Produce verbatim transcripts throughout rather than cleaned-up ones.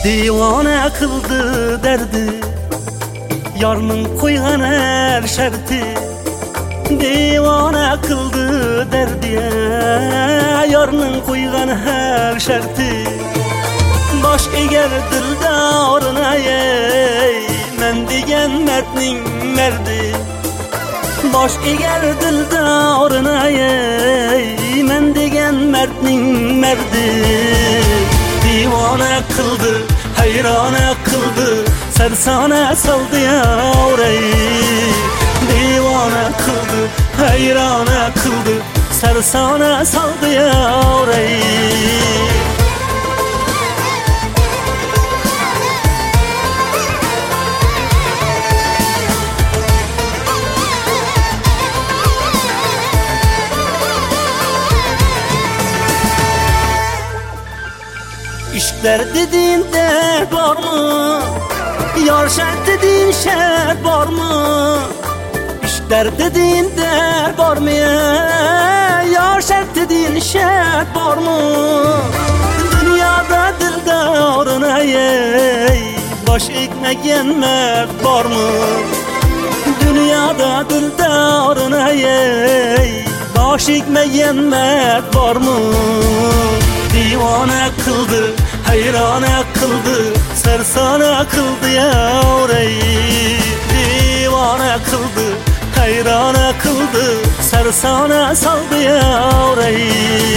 Divane kıldı derdi, yarının koygan her şerti. Divane kıldı derdiye, yarının koygan her şerti. Baş eger dildarına ey, men degen mertning merdi. Baş eger dildarına ey, men degen mertning merdi. Divane kıldı, hayrana kıldı, sersane saldı yavrey. Divane kıldı, hayrana kıldı, sersane saldı yavrey. İşler dediğin dert var mı? Yar şart dediğin şart var mı? İşler dediğin dert var mı? Yar şart dediğin şart var mı? Dünyada dildarına ey, baş ekmeyen mert var mı? Dünyada dildarına ey, baş ekmeyen mert var mı? Divane kıldı, hayrana kıldı, sersane kıldı yavrey. Divane kıldı, hayrana kıldı, sersane saldı yavrey.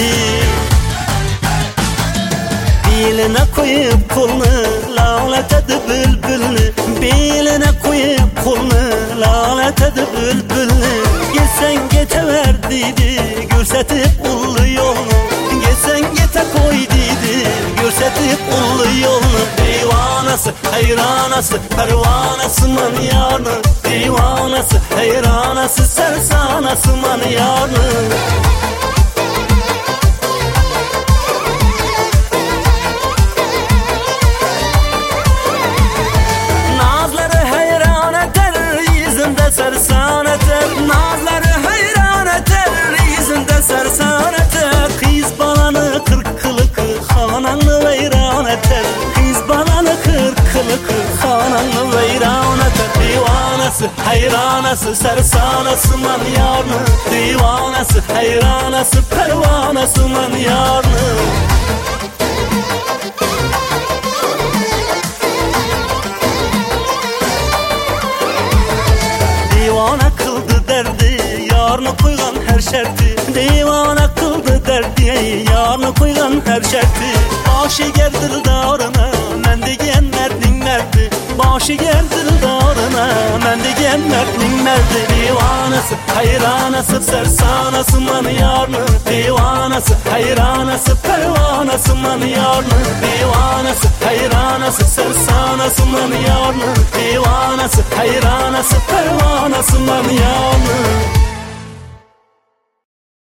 Beline koyup kolunu, lanet edip bülbülünü. Beline koyup kolunu, lanet edip bülbülünü. Gelsen geçever dedi, görsetip ulu yolunu. Gelsen gete koy dedi, görsetip ulu yolunu. Divanası, hayranası, pervanası man yarını. Divanası, hayranası, sersanası man yarını. Nazları hayran eder, yüzünde sersan eder. Nazları hayran eder, yüzünde sersan eder. Kız balanı kırk kılık, hananı veyran eder. Kız balanı kırk kılık, hananı veyran eder. Divanası, hayranası, sersanası man yarını. Divanası, hayranası, pervanası man yarını. Divane kıldı derdi, yarını koygan her şerti. Divane kıldı derdi, yarını koygan her şerti. Başı ger dildarına, men degen mertning merdi. Başı ger dildarına, men degen mertning merdi. Divanası, hayranası, sersanası man yarını. Divanası, hayranası, pervanası man yarını. Divanası, hayranası, sersanası man yarını. Divanası, hayranası, pervanası man yarını.